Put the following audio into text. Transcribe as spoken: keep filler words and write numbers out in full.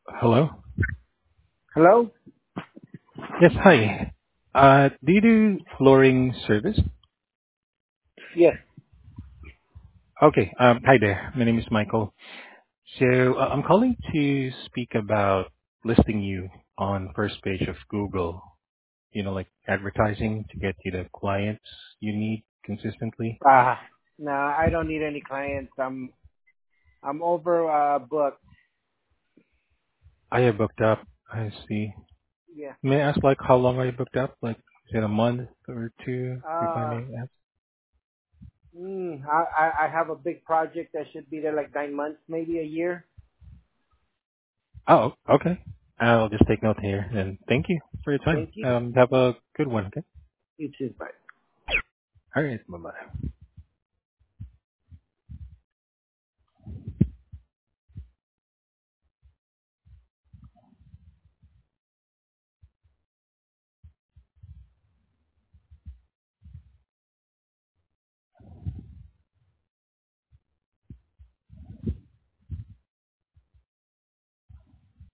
Hello? Hello? Yes, hi. Uh, do you do flooring service? Yes. Okay, um, hi there. My name is Michael. So uh, I'm calling to speak about listing you on first page of Google, you know, like advertising to get you the clients you need consistently. Uh, no, I don't need any clients. I'm I'm over uh booked. I have booked up. I see. Yeah. May I ask, like, how long are you booked up? Like, is it a month or two, if I Uh, may ask? mm, I I I have a big project that should be there like nine months, maybe a year. Oh, okay. I'll just take note here, and thank you for your time. Thank you. Um, have a good one, okay? You too. Bye. All right, bye-bye.